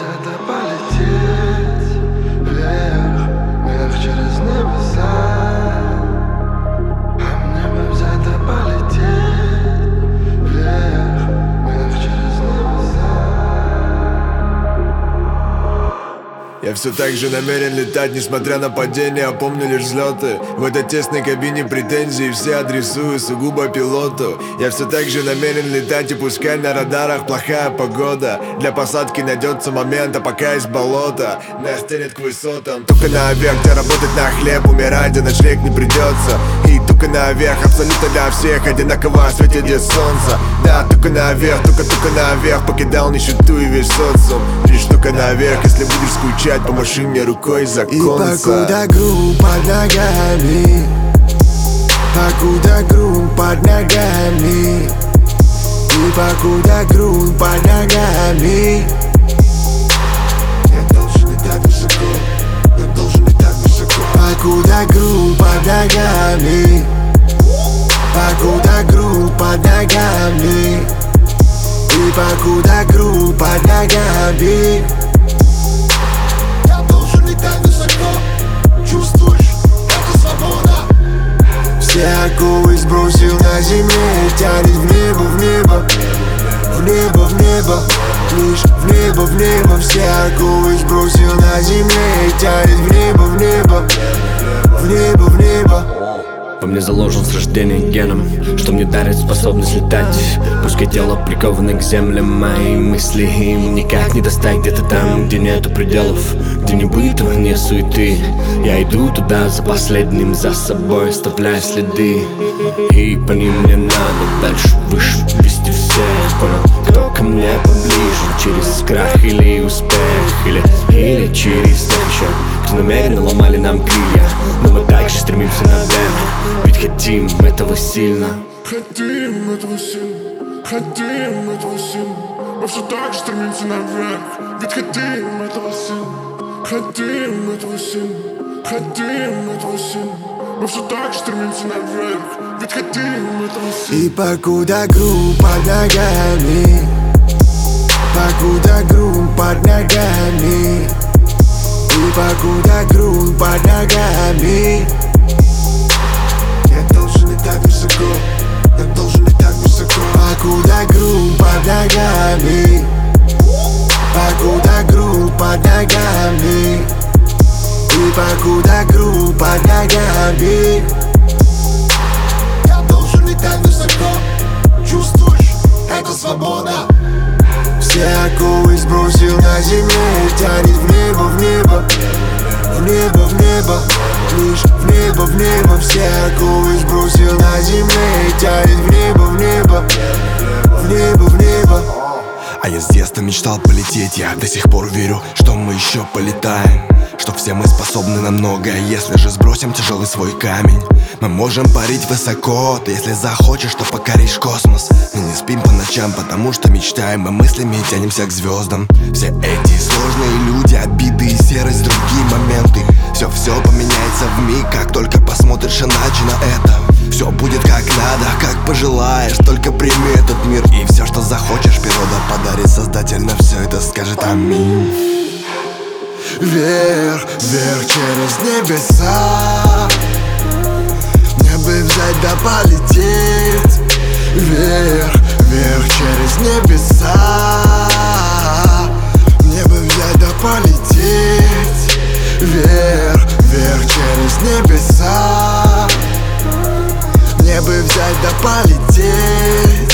взять да полететь вверх, вверх через небеса. Мне бы взять да полететь вверх, вверх через небеса. Я все так же намерен летать, несмотря на падения. Помню лишь взлеты. В этой тесной кабине претензии все адресую сугубо пилоту. Я все так же намерен летать, и пускай на радарах плохая погода, для посадки найдется момент, а пока из болота нас тянет к высотам. Только наверх, где работать на хлеб, умирать, где ночлег не придется. И только наверх, абсолютно для всех одинаково светит здесь солнце. Да, только наверх, только наверх, покидал нищету и весь социум. Лишь только наверх, если будешь скучать, помаши мне рукой из оконца. И покуда грунт под ногами, покуда грунт под ногами, и покуда грунт под ногами, я должен летать высоко, я должен летать высоко. покуда грунт под ногами, покуда грунт под ногами, и покуда грунт под ногами. Чувствуешь, это свобода. Все оковы сбросил на земле, тянет в небо, в небо, в небо, в небо, лишь в небо, в небо. Все оковы сбросил на земле, тянет в небо, в небо, в небо, в небо. Во мне заложен с рождения геном, что мне дарит способность летать. Пускай тело приковано к землям, мои мысли им никак не достать. Где-то там, где нету пределов, где не быта, не суеты. Я иду туда за последним, за собой оставляя следы. И по ним мне надо дальше, выше, вести всех. Понял, кто ко мне поближе, через крах или успех, или через тех еще, кто намеренно ломали нам крылья. Но мы также стремимся наверх, ведь хотим этого сильно. Хотим этого сильно, хотим этого сильно. Мы все так же стремимся наверх, ведь хотим этого сильно. Хотим этого сильно, хотим этого сильно. Мы все так же стремимся наверх, ведь хотим этого сильно. И покуда грунт под ногами, покуда грунт под ногами, и покуда грунт под ногами, я должен летать высоко, я должен летать высоко. покуда грунт под ногами, покуда грунт под ногами, и покуда грунт под ногами. Я должен летать высоко. Чувствуешь, это свобода. Все оковы сбросил на земле, тянет в небо, в небо, в небо, в небо, лишь в небо, в небо. Все оковы сбросил на земле, тянет в небо, в небо, в небо, в небо. А я с детства мечтал полететь, я до сих пор верю, что мы еще полетаем, что все мы способны на многое, если же сбросим тяжелый свой камень. Мы можем парить высоко, ты если захочешь, то покоришь космос. Мы не спим по ночам, потому что мечтаем, мы мыслями тянемся к звездам. Все эти сложные люди, обиды и серость, другие моменты, все поменяется вмиг, как только посмотришь иначе на это. Все будет как надо, как пожелаешь, только прими этот мир. И все, что захочешь, природа подарит, Создатель на все это скажет аминь. Вверх, вверх через небеса, мне бы взять да полететь. Вверх, вверх через небеса, мне бы взять да полететь. Вверх, вверх через небеса, мне бы взять да полететь.